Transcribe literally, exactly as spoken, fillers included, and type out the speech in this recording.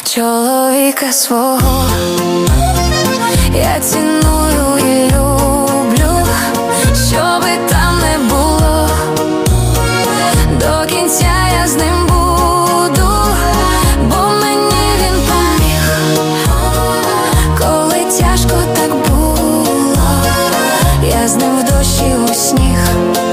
Чоловіка свого я ціную і люблю, що би там не було, до кінця я з ним буду, бо мені він поміг, коли тяжко так було, я з ним в дощі у сніг.